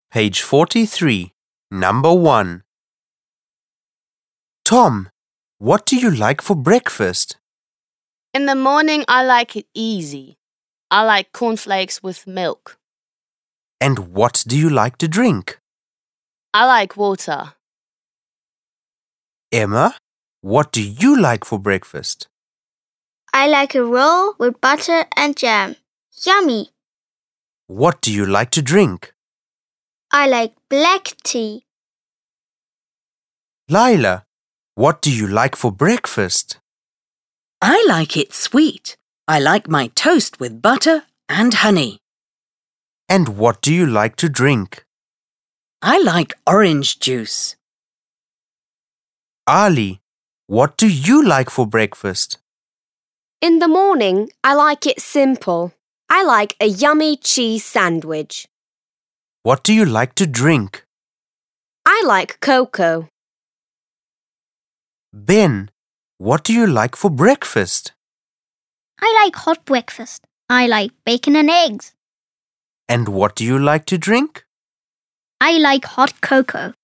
Page 43, number 1. Tom, what do you like for breakfast? In the morning, I like it easy. I like cornflakes with milk. And what do you like to drink? I like water. Emma, what do you like for breakfast? I like a roll with butter and jam. Yummy! What do you like to drink? I like black tea. Lila, what do you like for breakfast? I like it sweet. I like my toast with butter and honey. And what do you like to drink? I like orange juice. Ali, what do you like for breakfast? In the morning, I like it simple. I like a yummy cheese sandwich. What do you like to drink? I like cocoa. Ben, what do you like for breakfast? I like hot breakfast. I like bacon and eggs. And what do you like to drink? I like hot cocoa.